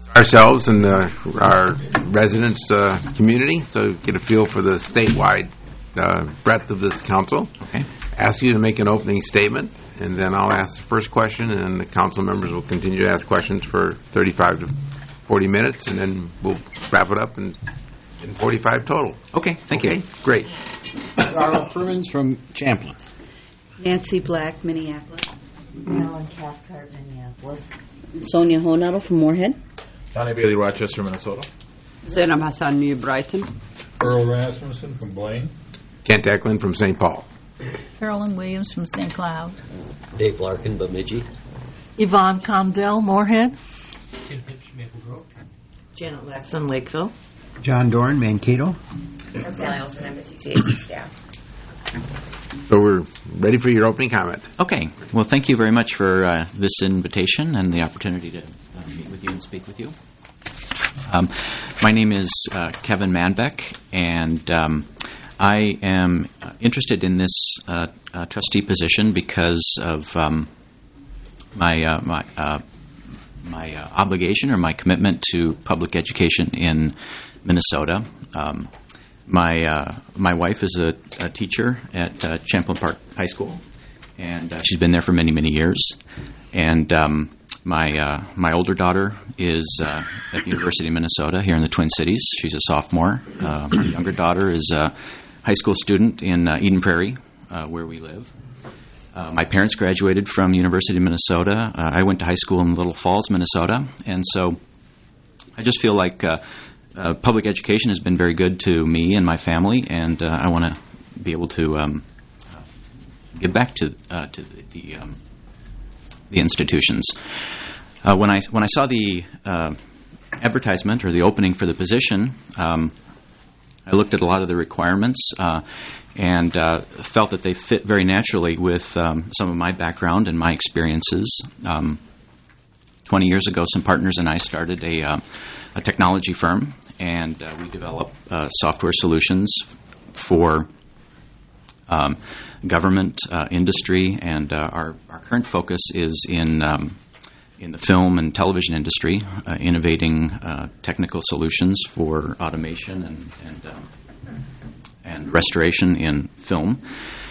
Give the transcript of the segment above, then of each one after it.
ourselves and our residents community, so get a feel for the statewide breadth of this council. Okay. Ask you to make an opening statement, and then I'll ask the first question, and the council members will continue to ask questions for 35 to 40 minutes, and then we'll wrap it up in 45 total. Okay, thank you. Great. Carl Permins from Champlin. Nancy Black, Minneapolis. Marilyn Cathcart, Minneapolis. Sonia Honadel from Moorhead. Donnie Bailey, Rochester, Minnesota. Zainab Hassan, New Brighton. Earl Rasmussen from Blaine. Kent Eklund from St. Paul. Carolyn Williams from St. Cloud. Dave Larkin, Bemidji. Yvonne Condell, Moorhead. Tim Pitch, Maple Grove. Janet Laxon, Lakeville. John Dorn, Mankato. Sally Olson, I'm the TCAC staff. So we're ready for your opening comment. Okay. Well, thank you very much for this invitation and the opportunity to meet with you and speak with you. My name is Kevin Manbeck, and I am interested in this trustee position because of my obligation or my commitment to public education in Minnesota. My wife is a teacher at Champlin Park High School, and she's been there for many, many years. And my older daughter is at the University of Minnesota here in the Twin Cities. She's a sophomore. My younger daughter is a high school student in Eden Prairie, where we live. My parents graduated from University of Minnesota. I went to high school in Little Falls, Minnesota, and so I just feel like public education has been very good to me and my family, and I want to be able to give back to the institutions. When I saw the advertisement or the opening for the position, I looked at a lot of the requirements and felt that they fit very naturally with some of my background and my experiences. 20 years ago, some partners and I started a technology firm, and we develop software solutions for government, industry, and our current focus is in the film and television industry, innovating technical solutions for automation and restoration in film.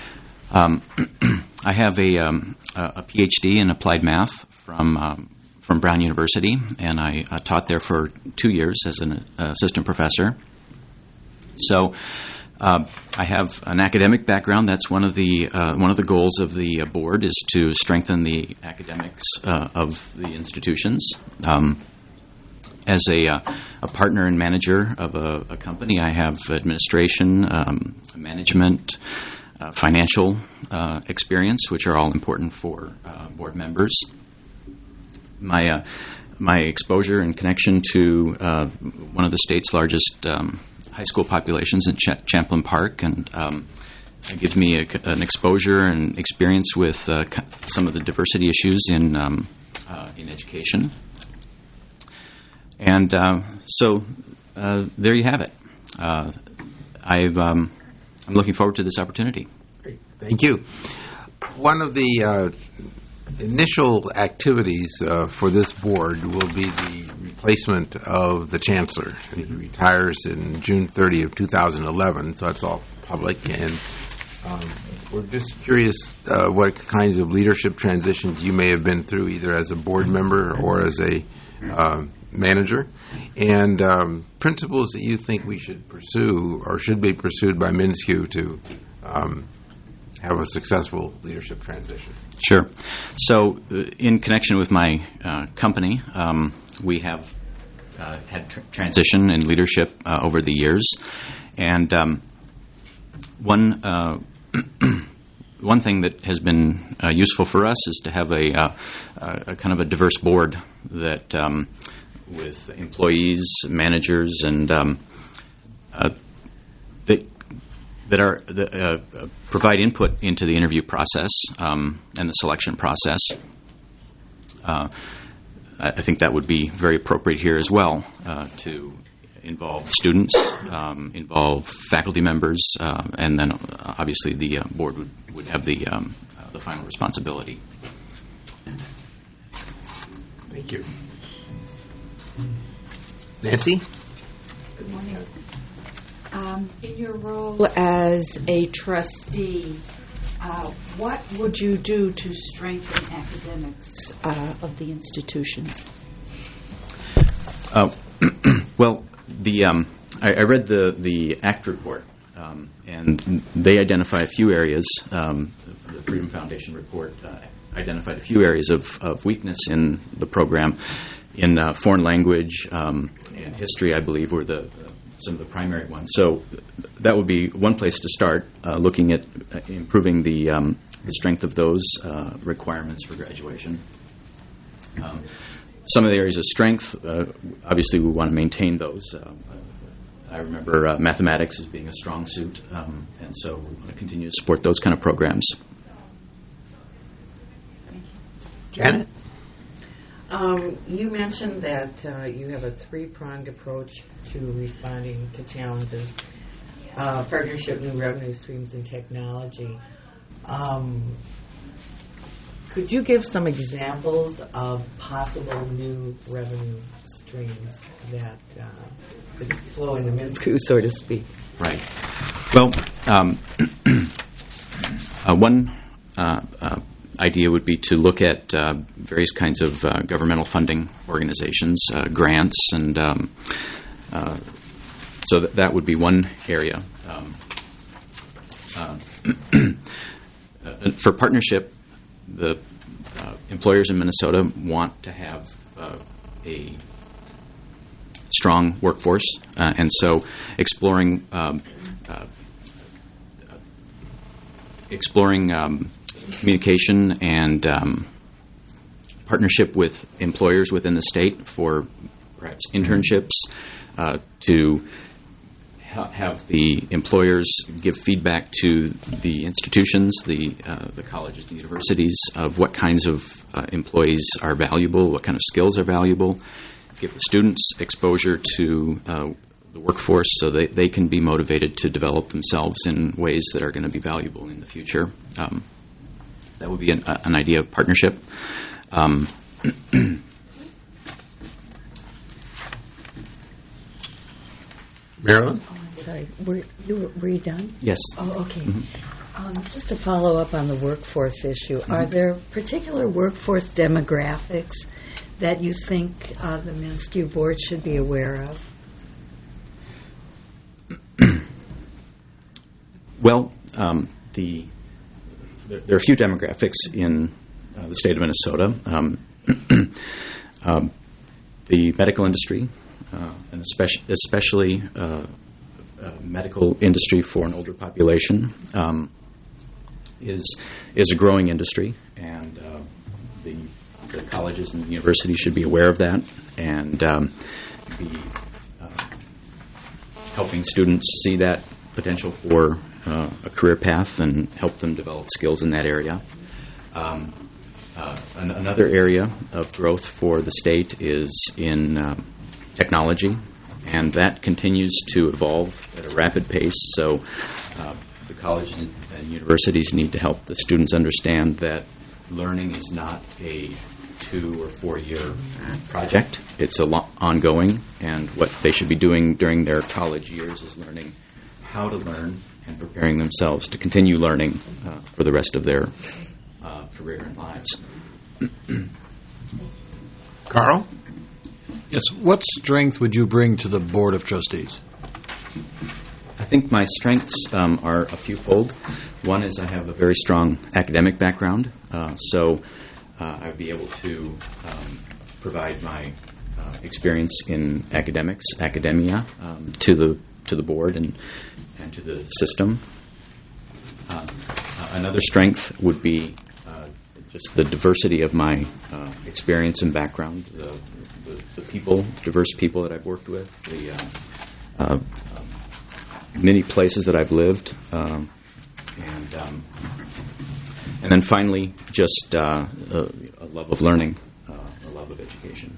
I have a PhD in applied math from Brown University, and I taught there for 2 years as an assistant professor. So I have an academic background. That's one of the goals of the board is to strengthen the academics of the institutions. As a partner and manager of a company, I have administration, management, financial experience, which are all important for board members. My exposure and connection to one of the state's largest high school populations in Champlin Park, and it gives me an exposure and experience with some of the diversity issues in education. And so there you have it. I'm looking forward to this opportunity. Great. Thank you. One of the initial activities for this board will be the replacement of the chancellor. He retires in June 30 of 2011, so that's all public. And we're just curious what kinds of leadership transitions you may have been through, either as a board member or as a manager, and principles that you think we should pursue or should be pursued by MnSCU to have a successful leadership transition. Sure. So in connection with my company, we have had transition in leadership over the years. And one thing that has been useful for us is to have a kind of a diverse board that with employees, managers, and that provide input into the interview process and the selection process. I think that would be very appropriate here as well, to involve students, involve faculty members, and then obviously the board would have the final responsibility. Thank you. Nancy? Good morning. In your role as a trustee, what would you do to strengthen academics of the institutions? Well, I read the ACT report, and they identify a few areas. The Freedom Foundation report identified a few areas of weakness in the program. In foreign language and history, I believe, were some of the primary ones. So that would be one place to start, looking at improving the strength of those requirements for graduation. Some of the areas of strength, obviously we want to maintain those. I remember mathematics as being a strong suit, and so we want to continue to support those kind of programs. Janet? You mentioned that you have a three-pronged approach to responding to challenges, partnership, new revenue streams, and technology. Could you give some examples of possible new revenue streams that could flow into Minsku, so to speak? Right. Well, one idea would be to look at various kinds of governmental funding organizations, grants, and so that would be one area. For partnership, the employers in Minnesota want to have a strong workforce, and so exploring communication and partnership with employers within the state for perhaps internships, to have the employers give feedback to the institutions, the colleges, the universities, of what kinds of employees are valuable, what kind of skills are valuable, give the students exposure to the workforce so they can be motivated to develop themselves in ways that are going to be valuable in the future. That would be an idea of partnership. Marilyn? Oh, I'm sorry. Were you done? Yes. Oh, okay. Mm-hmm. Just to follow up on the workforce issue, are there particular workforce demographics that you think the Minsku board should be aware of? Well, there are a few demographics in the state of Minnesota. The medical industry, and especially medical industry for an older population, is a growing industry, and the colleges and the universities should be aware of that and be helping students see that potential for a career path and help them develop skills in that area. Another area of growth for the state is in technology, and that continues to evolve at a rapid pace. So the colleges and universities need to help the students understand that learning is not a 2 or 4 year project. It's ongoing, and what they should be doing during their college years is learning how to learn and preparing themselves to continue learning for the rest of their career and lives. Carl? Yes. What strength would you bring to the Board of Trustees? I think my strengths are a fewfold. One is I have a very strong academic background, so I would be able to provide my experience in academia, to the board and to the system. Another strength would be just the diversity of my experience and background, the people, the diverse people that I've worked with, the many places that I've lived, and then finally, just a love of learning, a love of education.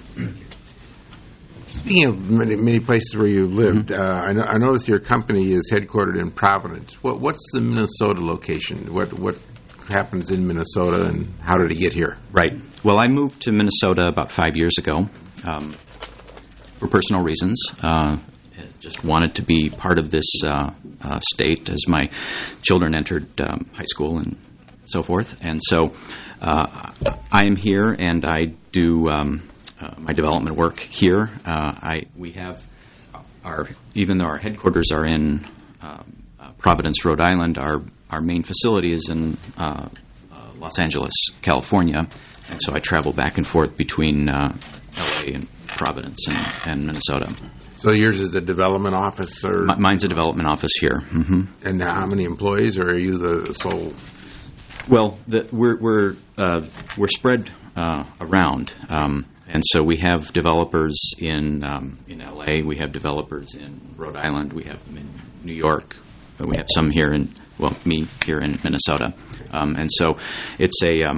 Speaking of many places where you've lived, I noticed your company is headquartered in Providence. What's the Minnesota location? What happens in Minnesota, and how did it get here? Right. Well, I moved to Minnesota about 5 years ago for personal reasons. Just wanted to be part of this state as my children entered high school and so forth. And so I am here, and I do my development work here. We have even though our headquarters are in Providence, Rhode Island, our main facility is in Los Angeles, California, and so I travel back and forth between LA and Providence and Minnesota. So yours is the development office, or mine's a development office here. Mm-hmm. And how many employees, or are you the sole? Well, we're spread around, and so we have developers in LA, we have developers in Rhode Island, we have them in New York, we have some here me here in Minnesota, and so it's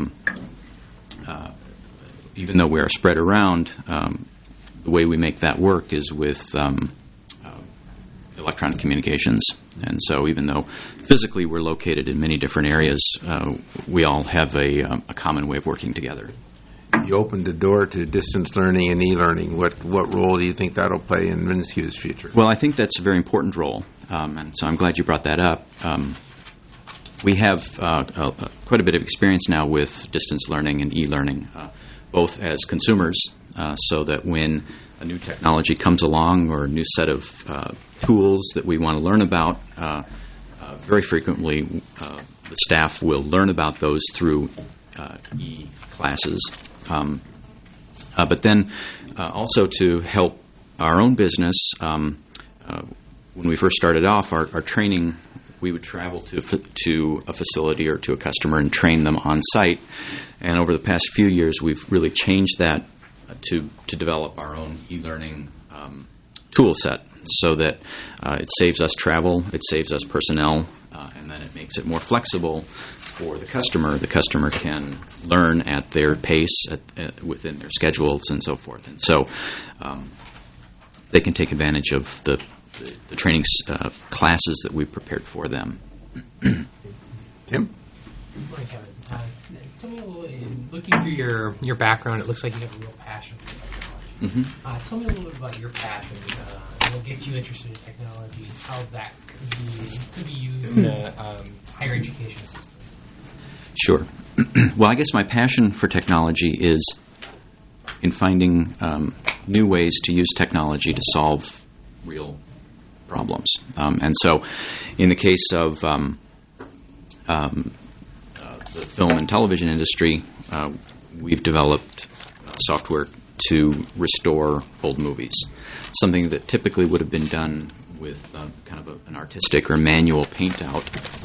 even though we are spread around, the way we make that work is with electronic communications. And so even though physically we're located in many different areas, we all have a common way of working together. You opened the door to distance learning and e-learning. What role do you think that'll play in MnSCU's future? Well, I think that's a very important role, and so I'm glad you brought that up. We have quite a bit of experience now with distance learning and e-learning, both as consumers, so that when a new technology comes along or a new set of tools that we want to learn about, very frequently the staff will learn about those through e-classes. But then also to help our own business, when we first started off, our training, we would travel to a facility or to a customer and train them on site. And over the past few years, we've really changed that to develop our own e-learning tool set, so that it saves us travel, it saves us personnel, and then it makes it more flexible for the customer. The customer can learn at their pace, within their schedules, and so forth. And so they can take advantage of the training classes that we've prepared for them. Tim? Good morning, Kevin. Tell me a little, looking through your background, it looks like you have a real passion for technology. Mm-hmm. Tell me a little bit about your passion, what gets you interested in technology, and how that could be used in a higher education system. Sure. Well, I guess my passion for technology is in finding new ways to use technology to solve real problems. And so in the case of the film and television industry, we've developed software to restore old movies, something that typically would have been done with kind of an artistic or manual paint out.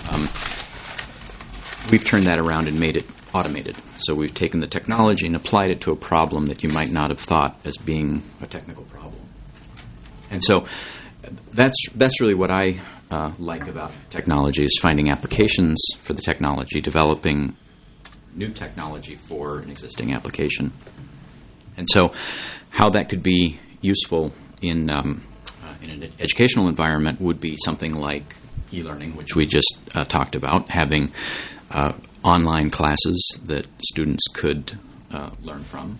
We've turned that around and made it automated. So we've taken the technology and applied it to a problem that you might not have thought as being a technical problem. And so that's really what I like about technology, is finding applications for the technology, developing new technology for an existing application. And so how that could be useful in an educational environment would be something like e-learning, which we just talked about, having online classes that students could learn from.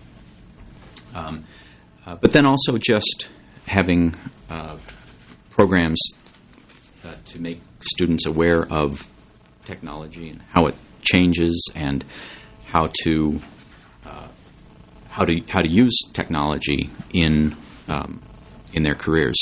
But then also just having programs to make students aware of technology and how it changes, and how to use technology in their careers.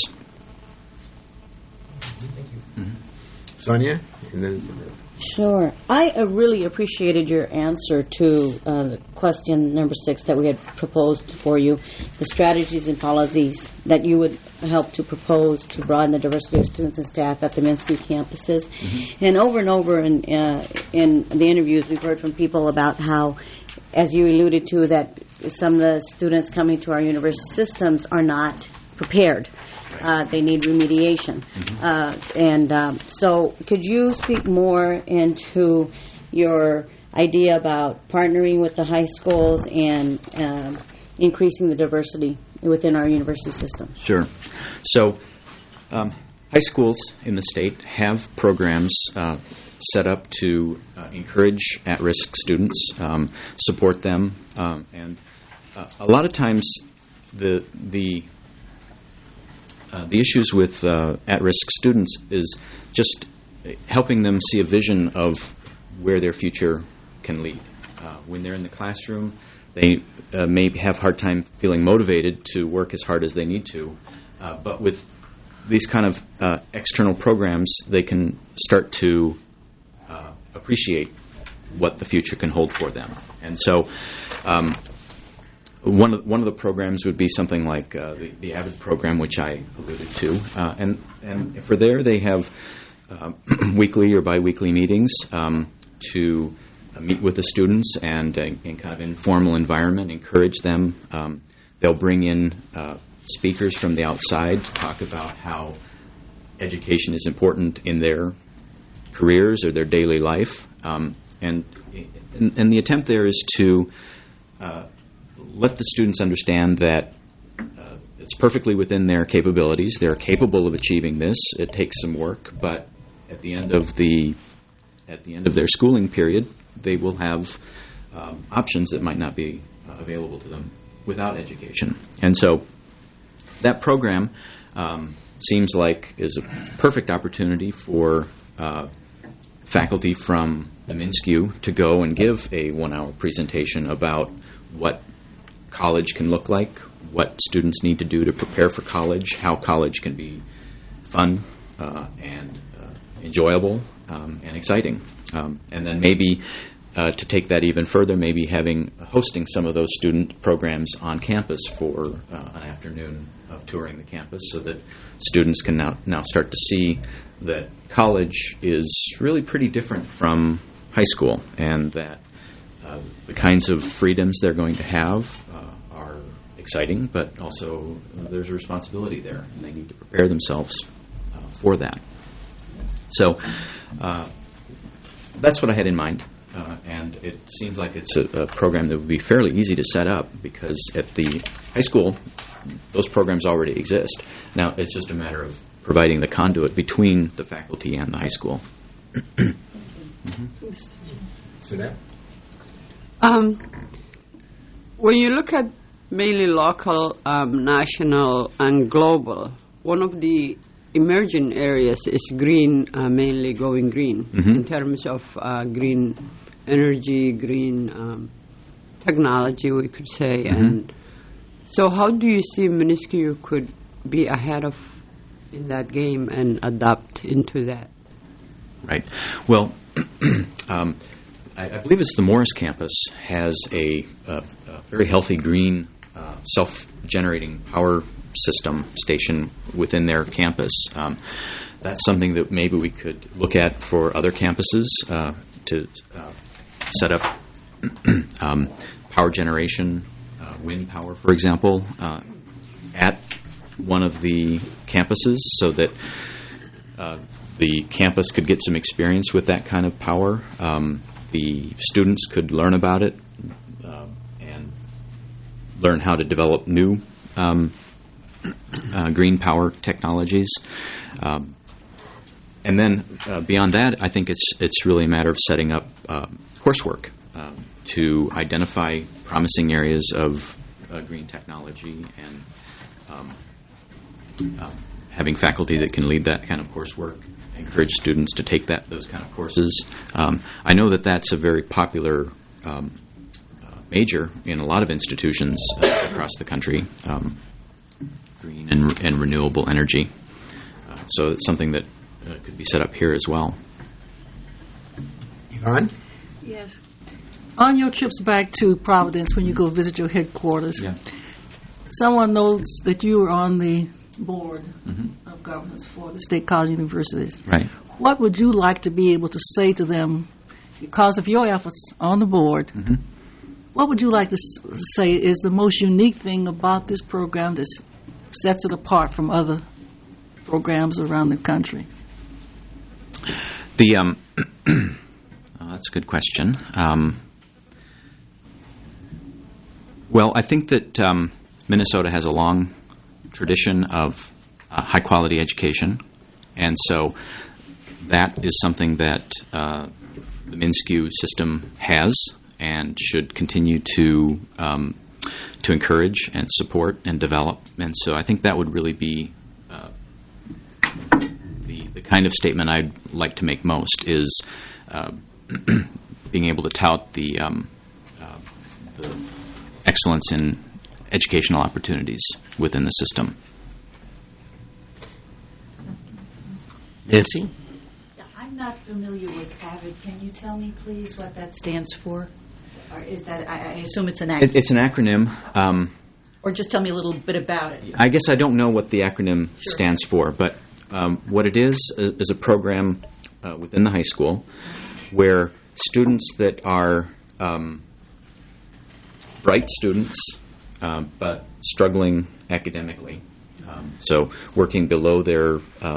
Thank you. Mm-hmm. Sonia? And then Sure. I really appreciated your answer to the question number 6 that we had proposed for you, the strategies and policies that you would help to propose to broaden the diversity of students and staff at the MnSCU campuses. Mm-hmm. And over in the interviews, we've heard from people about how, as you alluded to, that some of the students coming to our university systems are not prepared. They need remediation. Mm-hmm. So could you speak more into your idea about partnering with the high schools and increasing the diversity within our university system? Sure. So high schools in the state have programs set up to encourage at-risk students, support them, and a lot of times the the issues with at-risk students is just helping them see a vision of where their future can lead. When they're in the classroom, they may have a hard time feeling motivated to work as hard as they need to, but with these kind of external programs, they can start to appreciate what the future can hold for them. And so one of the programs would be something like the AVID program, which I alluded to. And for there, they have weekly or biweekly meetings to meet with the students and in kind of informal environment, encourage them. They'll bring in speakers from the outside to talk about how education is important in their careers or their daily life. And the attempt there is to let the students understand that it's perfectly within their capabilities. They're capable of achieving this. It takes some work, but at the end of their schooling period, they will have options that might not be available to them without education. And so that program seems like is a perfect opportunity for faculty from the MnSCU to go and give a 1-hour presentation about what college can look like, what students need to do to prepare for college, how college can be fun and enjoyable and exciting. And then maybe to take that even further, maybe hosting some of those student programs on campus for an afternoon of touring the campus so that students can now start to see that college is really pretty different from high school, and that the kinds of freedoms they're going to have are exciting, but also there's a responsibility there, and they need to prepare themselves for that. So that's what I had in mind, and it seems like it's a program that would be fairly easy to set up, because at the high school, those programs already exist. Now, it's just a matter of providing the conduit between the faculty and the high school. Sunette? When you look at mainly local, national, and global, one of the emerging areas is green, mainly going green, in terms of green energy, green technology, we could say. And so how do you see MnSCU could be ahead of in that game and adapt into that? Right. Well, I believe it's the Morris campus has a very healthy green self-generating power system station within their campus. That's something that maybe we could look at for other campuses to set up power generation, wind power, for example, at one of the campuses, so that the campus could get some experience with that kind of power. The students could learn about it and learn how to develop new green power technologies. And then beyond that, I think it's really a matter of setting up coursework to identify promising areas of green technology and having faculty that can lead that kind of coursework, encourage students to take those kind of courses. I know that that's a very popular major in a lot of institutions across the country, green and renewable energy. So it's something that could be set up here as well. Yvonne? Yes. On your trips back to Providence, when you go visit your headquarters, someone notes that you were on the board of governors for the State College Universities. Right. What would you like to be able to say to them because of your efforts on the board? What would you like to say is the most unique thing about this program that sets it apart from other programs around the country? That's a good question. Well, I think that Minnesota has a long tradition of high-quality education, and so that is something that the MnSCU system has and should continue to encourage and support and develop. And so I think that would really be kind of statement I'd like to make most is being able to tout the excellence in educational opportunities within the system. Nancy? I'm not familiar with AVID. Can you tell me, please, what that stands for? Or is that, I assume it's an acronym. It's an acronym. Or just tell me a little bit about it. I guess I don't know what the acronym stands for, but what it is a program within the high school where students that are bright students but struggling academically, so working below their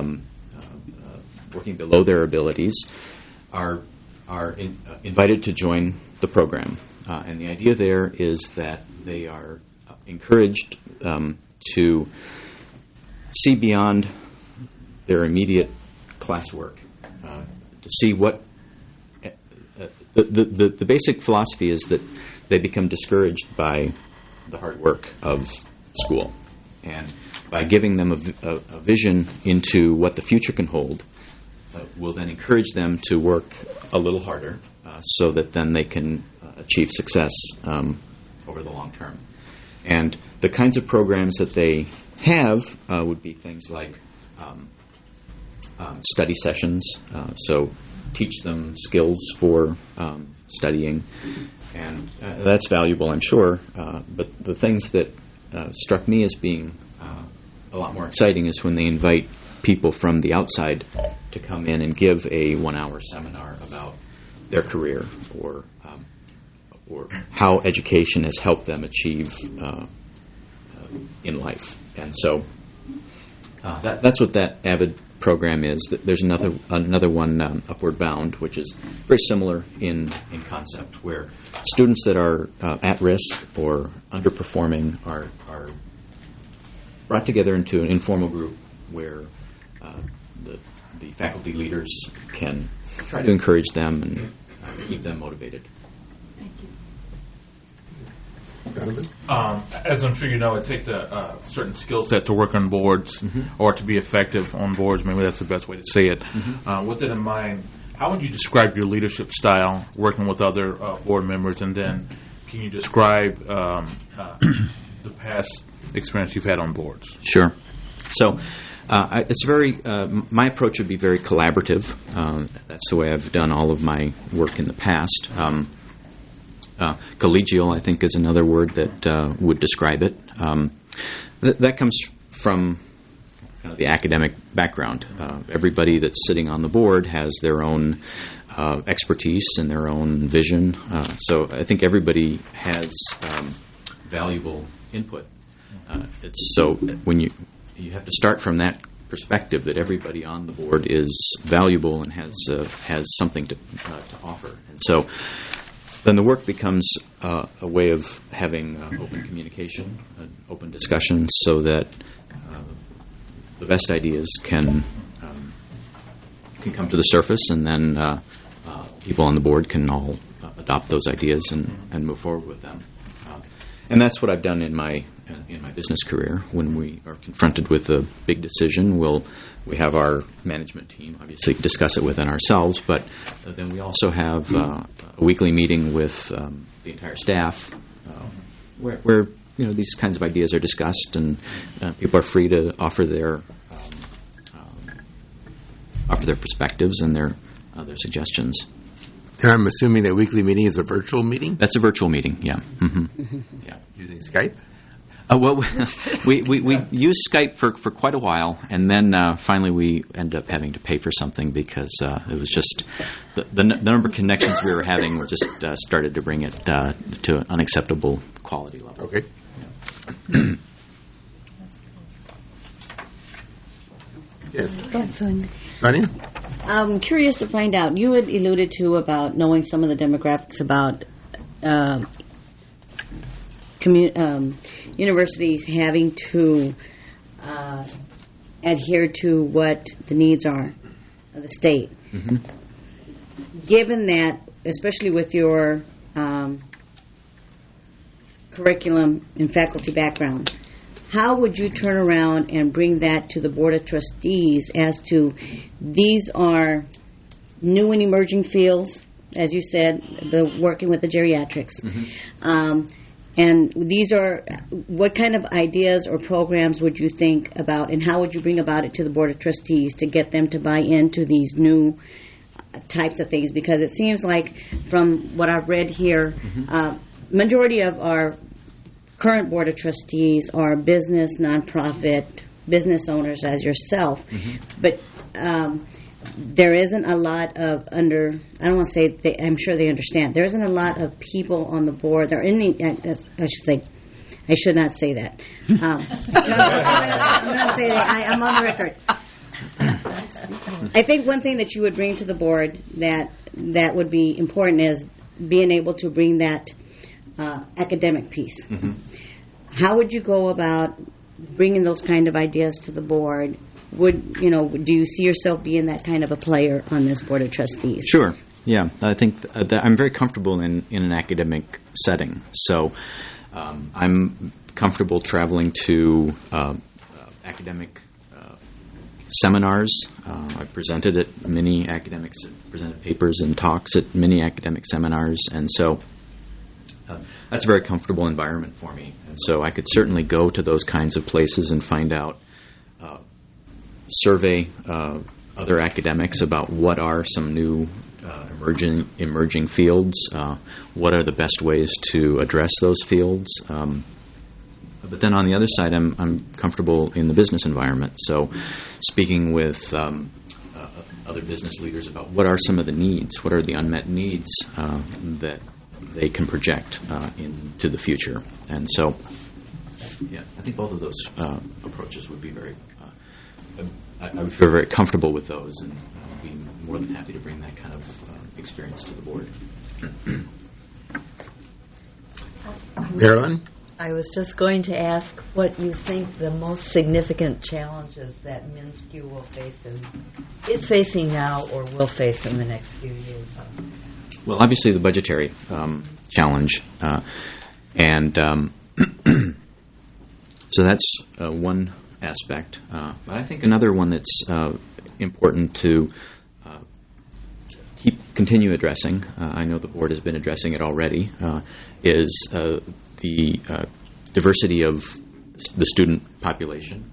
abilities, are invited to join the program. And the idea there is that they are encouraged to see beyond their immediate classwork, to see what the basic philosophy is that they become discouraged by the hard work of school, and by giving them a vision into what the future can hold, will then encourage them to work a little harder, so that then they can achieve success over the long term. And the kinds of programs that they have would be things like study sessions, so teach them skills for studying, and that's valuable, I'm sure. But the things that struck me as being a lot more exciting is when they invite people from the outside to come in and give a 1-hour seminar about their career or how education has helped them achieve in life. And so that's what that AVID program is. There's another one, Upward Bound, which is very similar in concept, where students that are at risk or underperforming are brought together into an informal group where the faculty leaders can try to encourage them and keep them motivated. As I'm sure you know, it takes a certain skill set to work on boards, or to be effective on boards. Maybe that's the best way to say it. With that in mind, how would you describe your leadership style working with other board members? And then can you describe the past experience you've had on boards? Sure. So it's very, my approach would be very collaborative. That's the way I've done all of my work in the past. Collegial, I think, is another word that would describe it. That comes from kind of the academic background. Everybody that's sitting on the board has their own expertise and their own vision. So I think everybody has valuable input. So when you have to start from that perspective, that everybody on the board is valuable and has something to offer. And so then the work becomes a way of having open communication, open discussion, so that the best ideas can come to the surface, and then people on the board can all adopt those ideas and move forward with them. And that's what I've done in my business career. When we are confronted with a big decision, we have our management team obviously discuss it within ourselves, but then we also have a weekly meeting with the entire staff, where these kinds of ideas are discussed, and people are free to offer their perspectives and their suggestions. And I'm assuming that weekly meeting is a virtual meeting? That's a virtual meeting, yeah. Yeah. Using Skype? Well, we used Skype for quite a while, and then finally we ended up having to pay for something because it was just the number of connections we were having just started to bring it to an unacceptable quality level. Okay. Yeah. Yes. Sonia. Sonia? I'm curious to find out. You had alluded to about knowing some of the demographics about universities having to adhere to what the needs are of the state. Mm-hmm. Given that, especially with your curriculum and faculty background, how would you turn around and bring that to the Board of Trustees as to these are new and emerging fields, as you said, the working with the geriatrics. And these are, what kind of ideas or programs would you think about, and how would you bring about it to the Board of Trustees to get them to buy into these new types of things? Because it seems like, from what I've read here, majority of our current Board of Trustees are business, nonprofit, business owners as yourself. But there isn't a lot of I don't want to say, I'm sure they understand, there isn't a lot of people on the board, I should not say that. I'm not saying that. I'm on the record. I think one thing that you would bring to the board that would be important is being able to bring that academic piece. How would you go about bringing those kind of ideas to the board? Do you see yourself being that kind of a player on this Board of Trustees? Sure. Yeah, I think that I'm very comfortable in an academic setting. So I'm comfortable traveling to academic seminars. I've presented at many academics, presented papers and talks at many academic seminars, and so that's a very comfortable environment for me. And so I could certainly go to those kinds of places and find out, survey other academics about what are some new emerging fields, what are the best ways to address those fields. But then on the other side, I'm comfortable in the business environment. So speaking with other business leaders about what are some of the needs, what are the unmet needs that they can project into the future. And so, yeah, I think both of those approaches would be very, I would feel very comfortable with those, and I'd be more than happy to bring that kind of experience to the board. Marilyn? I was just going to ask what you think the most significant challenges that MnSCU will face is facing now or will face in the next few years. Well, obviously the budgetary challenge, and so that's one aspect. But I think another one that's important to continue addressing, I know the board has been addressing it already, is the diversity of the student population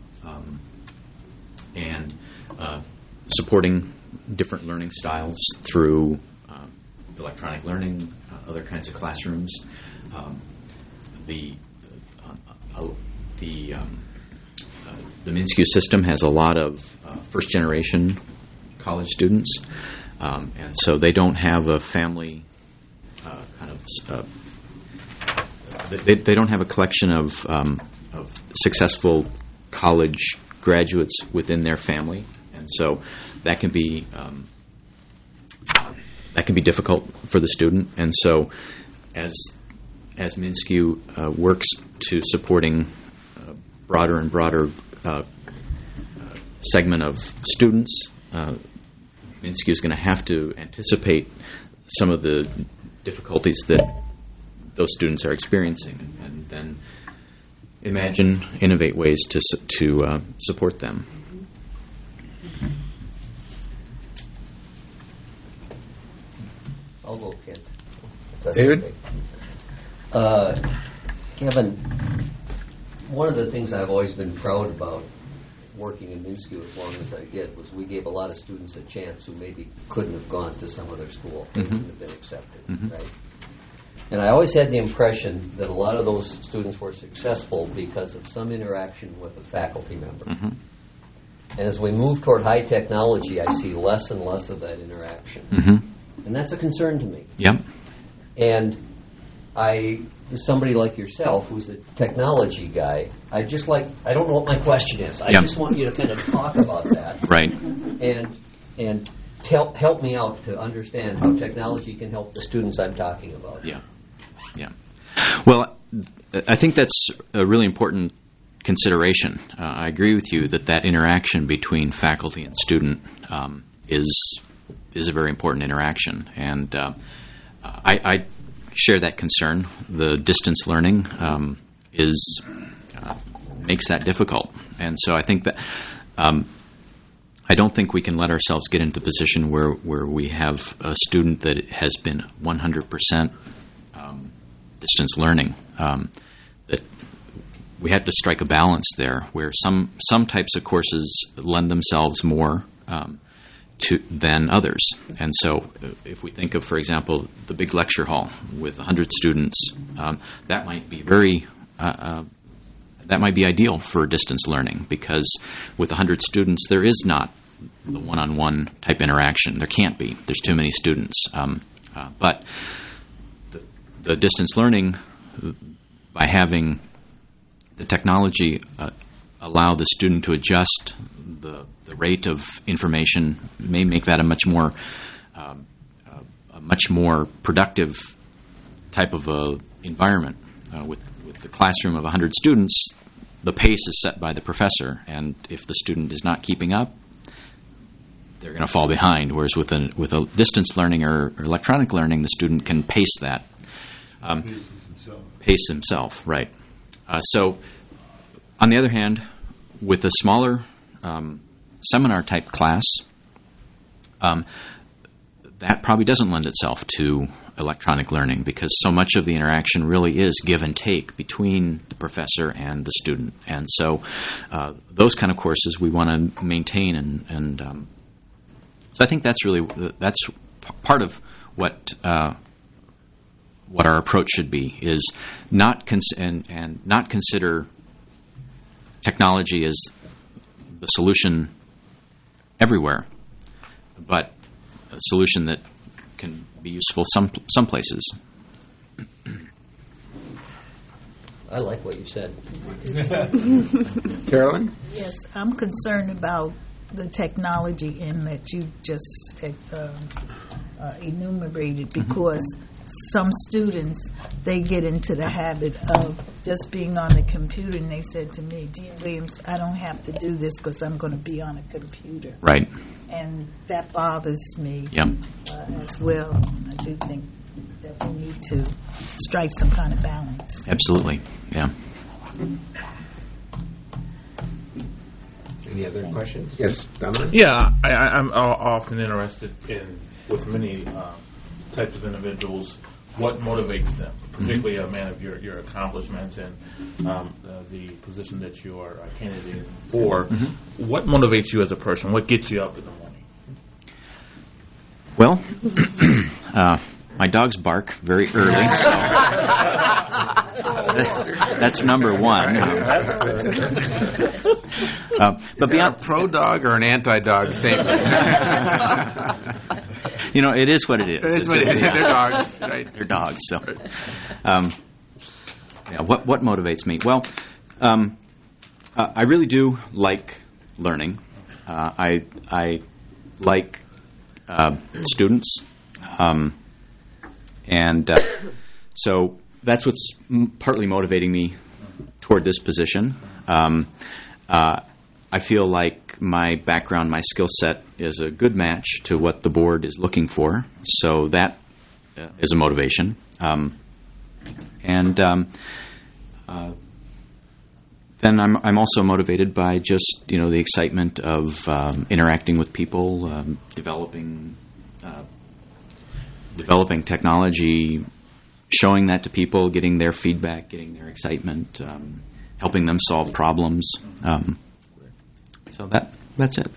and supporting different learning styles through electronic learning, other kinds of classrooms. The MnSCU system has a lot of first-generation college students, and so they don't have a family they don't have a collection of successful college graduates within their family, and so that can be difficult for the student. And so, as MnSCU works to supporting a broader and broader segment of students, MnSCU is going to have to anticipate some of the difficulties that those students are experiencing, and then innovate ways to support them. I'll go, Kent. David? Okay. Kevin, one of the things I've always been proud about working in MnSCU as long as I did was we gave a lot of students a chance who maybe couldn't have gone to some other school, couldn't have been accepted, right? And I always had the impression that a lot of those students were successful because of some interaction with a faculty member. And as we move toward high technology, I see less and less of that interaction. And that's a concern to me. Yep. And somebody like yourself, who's a technology guy, I don't know what my question is. I just want you to kind of talk about that. Right. And help me out to understand how technology can help the students I'm talking about. Yeah. Well, I think that's a really important consideration. I agree with you that interaction between faculty and student is a very important interaction, and I share that concern. The distance learning is makes that difficult. And so I think that I don't think we can let ourselves get into the position where we have a student that has been 100% distance learning. That we have to strike a balance there, where some types of courses lend themselves more than others. And so if we think of, for example, the big lecture hall with 100 students, that might be that might be ideal for distance learning, because with 100 students, there is not the one-on-one type interaction. There can't be. There's too many students. But the distance learning, by having the technology allow the student to adjust the rate of information, may make that a much more productive type of environment. With the classroom of 100 students, the pace is set by the professor, and if the student is not keeping up, they're going to fall behind. Whereas with a distance learning or electronic learning, the student can pace that. Pace himself, right. So, on the other hand, with a smaller seminar-type class, that probably doesn't lend itself to electronic learning, because so much of the interaction really is give and take between the professor and the student. And so those kind of courses we want to maintain, and so I think that's part of what our approach should be, is not consider technology as the solution everywhere, but a solution that can be useful some places. I like what you said. Carolyn? Yes, I'm concerned about the technology in that you just enumerated, because some students, they get into the habit of just being on the computer, and they said to me, Dean Williams, I don't have to do this because I'm going to be on a computer. Right. And that bothers me as well. I do think that we need to strike some kind of balance. Absolutely, yeah. Any other questions? Yes, Dominic? Yeah, I'm often interested with many types of individuals, what motivates them, particularly a man of your accomplishments and the position that you are a candidate for. Mm-hmm. What motivates you as a person? What gets you up in the morning? Well, my dogs bark very early, so that's number one. But beyond a pro-dog or an anti-dog statement? It is what it is. It is what it is. They're dogs, right? They're dogs. So, what motivates me? Well, I really do like learning. I like students, and so that's what's partly motivating me toward this position. I feel like my background, my skill set is a good match to what the board is looking for, so that is a motivation. Then I'm also motivated by just the excitement of interacting with people, developing technology, showing that to people, getting their feedback, getting their excitement, helping them solve problems. So that's it.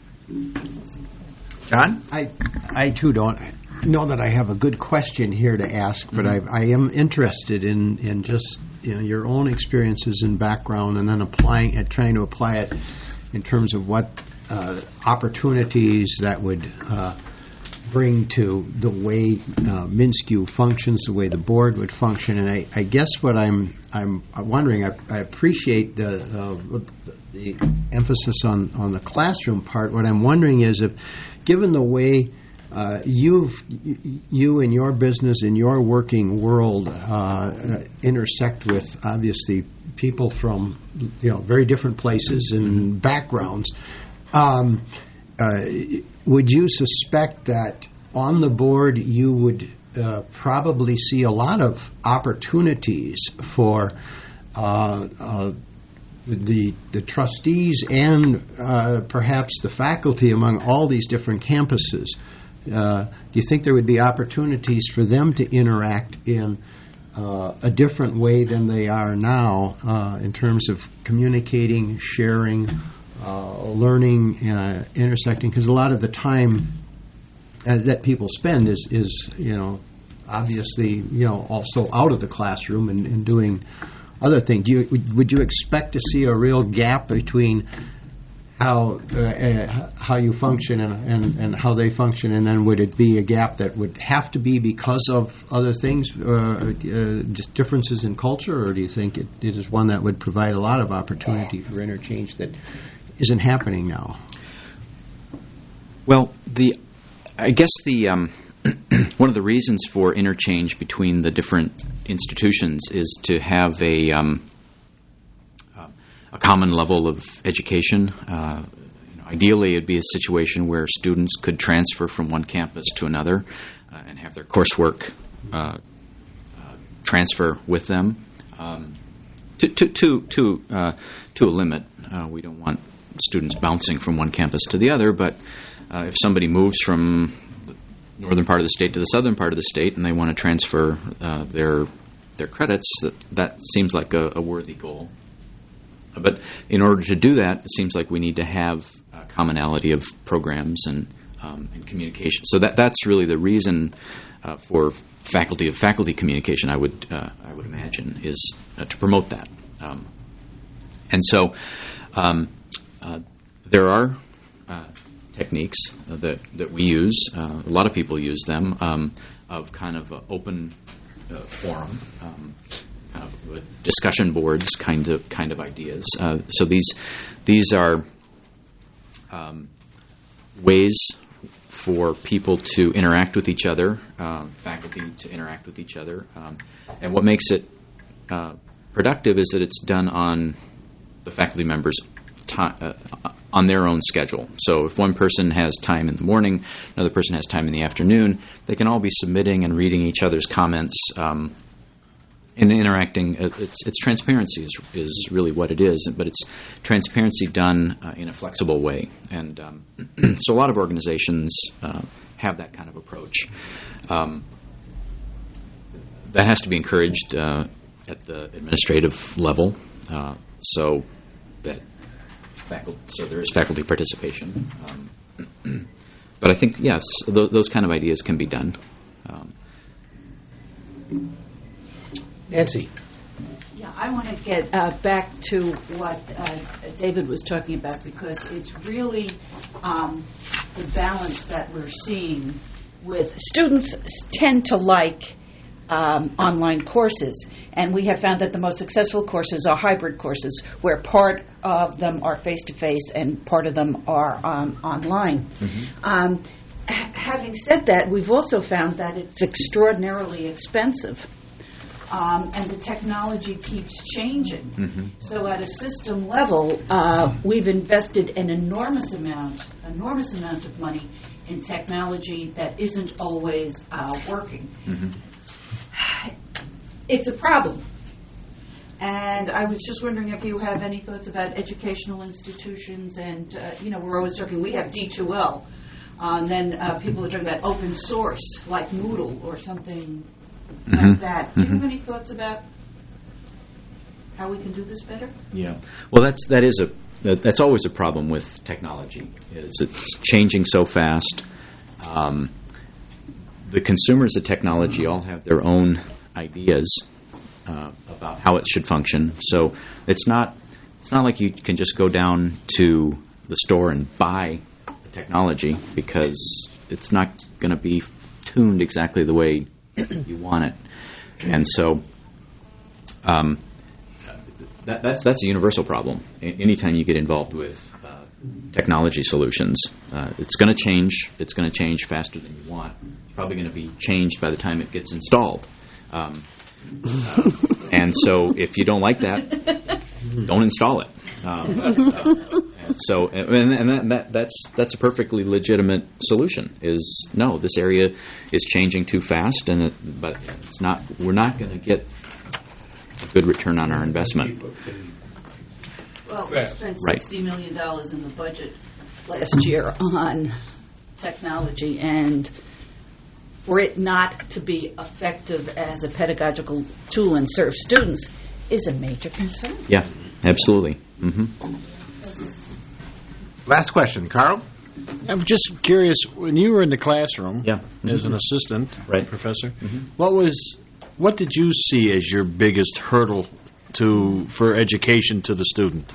John? I too don't know that I have a good question here to ask, but I am interested in just your own experiences and background, and then trying to apply it in terms of what opportunities that would bring to the way MnSCU functions, the way the board would function. And I guess what I'm wondering, I appreciate the emphasis on the classroom part. What I'm wondering is, if given the way you in your business, in your working world, intersect with obviously people from very different places and backgrounds, would you suspect that on the board you would probably see a lot of opportunities for the trustees and perhaps the faculty among all these different campuses, do you think there would be opportunities for them to interact in a different way than they are now in terms of communicating, sharing, learning, intersecting? Because a lot of the time that people spend is obviously also out of the classroom and doing other things. Would you expect to see a real gap between how you function and how they function, and then would it be a gap that would have to be because of other things, just differences in culture, or do you think it is one that would provide a lot of opportunity for interchange that isn't happening now? Well, I guess one of the reasons for interchange between the different institutions is to have a common level of education. Ideally, it would be a situation where students could transfer from one campus to another and have their coursework transfer with them to a limit. We don't want students bouncing from one campus to the other, but if somebody moves from the northern part of the state to the southern part of the state and they want to transfer their credits, that seems like a worthy goal. But in order to do that, it seems like we need to have a commonality of programs and communication. So that's really the reason for faculty-to-faculty communication, I would imagine, is to promote that. And so there are techniques that we use. A lot of people use them of kind of open forum. Kind of discussion boards, kind of ideas. So these are ways for people to interact with each other, faculty to interact with each other, and what makes it productive is that it's done on the faculty members' time, on their own schedule. So if one person has time in the morning, another person has time in the afternoon, they can all be submitting and reading each other's comments. And interacting, it's transparency is really what it is, but it's transparency done in a flexible way. And so a lot of organizations have that kind of approach. That has to be encouraged at the administrative level, so there is faculty participation. But I think, yes, those kind of ideas can be done. Nancy. Yeah, I want to get back to what David was talking about, because it's really the balance that we're seeing with students tend to like online courses, and we have found that the most successful courses are hybrid courses, where part of them are face-to-face and part of them are online. Mm-hmm. Having said that, we've also found that it's extraordinarily expensive. And the technology keeps changing. Mm-hmm. So at a system level, we've invested an enormous amount of money in technology that isn't always working. Mm-hmm. It's a problem. And I was just wondering if you have any thoughts about educational institutions. And, we're always talking, we have D2L. And then people are talking about open source, like Moodle or something like that. Do you have any thoughts about how we can do this better? Yeah. Well, that's always a problem with technology. It's changing so fast. The consumers of technology all have their own ideas about how it should function. So it's not like you can just go down to the store and buy the technology, because it's not going to be tuned exactly the way you want it. And so that's a universal problem. Anytime you get involved with technology solutions, it's going to change. It's going to change faster than you want. It's probably going to be changed by the time it gets installed. And so if you don't like that, don't install it. That's a perfectly legitimate solution. Is no, this area is changing too fast, but it's not. We're not going to get a good return on our investment. Well, we spent Right. $60 million in the budget last year on technology, and for it not to be effective as a pedagogical tool and serve students is a major concern. Yeah, absolutely. Last question, Carl? I'm just curious, when you were in the classroom Yeah. as an assistant Right. professor, what did you see as your biggest hurdle for education to the student?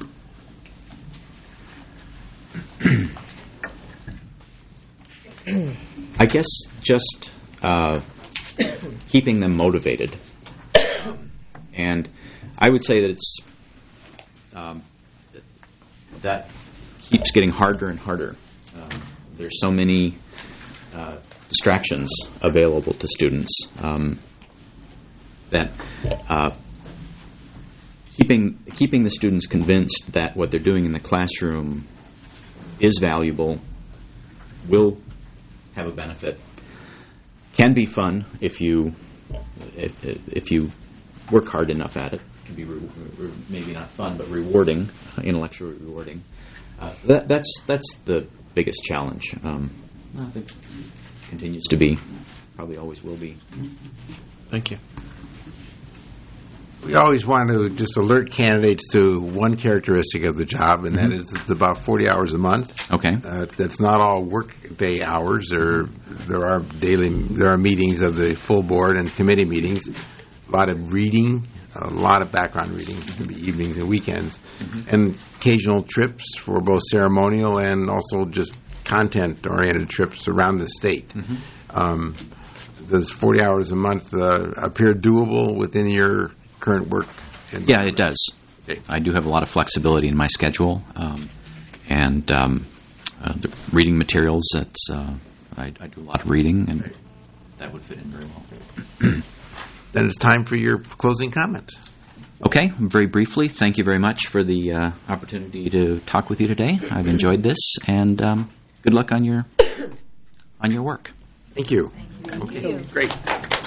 I guess just keeping them motivated. And I would say that it's that keeps getting harder and harder. There's so many distractions available to students that keeping the students convinced that what they're doing in the classroom is valuable, will have a benefit, can be fun if you work hard enough at it. It can be maybe not fun, but rewarding, intellectually rewarding. That's the biggest challenge. I think continues to be, probably always will be. Thank you. We always want to just alert candidates to one characteristic of the job, and that is it's about 40 hours a month. Okay. That's not all work day hours. There are meetings of the full board and committee meetings. A lot of reading, a lot of background reading. It can be evenings and weekends, and occasional trips for both ceremonial and also just content-oriented trips around the state. Does 40 hours a month appear doable within your current work? Yeah, it does. Okay. I do have a lot of flexibility in my schedule, and the reading materials. I do a lot of reading, and that would fit in very well. Then it's time for your closing comments. Okay, very briefly, thank you very much for the opportunity to talk with you today. I've enjoyed this, and good luck on your work. Thank you. Thank you. Okay, great.